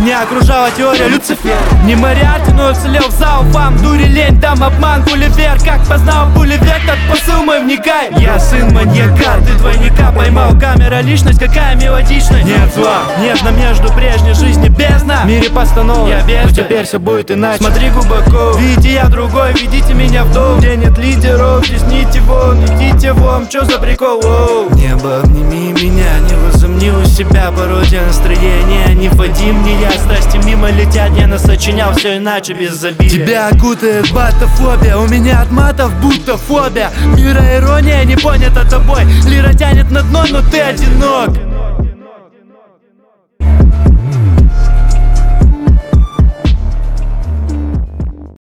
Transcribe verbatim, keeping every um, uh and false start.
Меня окружала теория Люцифера. Не Мариарти, но уцелел в зал. Вам дури, лень, дам обман, Гулливер. Как познал Гулливер, так посыл мой вникай. Я сын маньяка, ты двойника поймал. Камера, личность, какая мелодичность. Нет зла, нежно между прежней жизни бездна. В мире постанов, я без, теперь все будет иначе. Смотри глубоко, видите, я другой, ведите меня в дом, где нет лидеров, здесь нити вон, идите вон, чё за прикол, воу. Небо, обними меня, не возомни у себя, пародия настроения. Не вводи мне, я страсти мимо летят, я насочинял все иначе, без обиды. Тебя окутает батофобия, у меня от матов будто фобия. Мира ирония не понята тобой, лира тянет на дно, но ты одинок.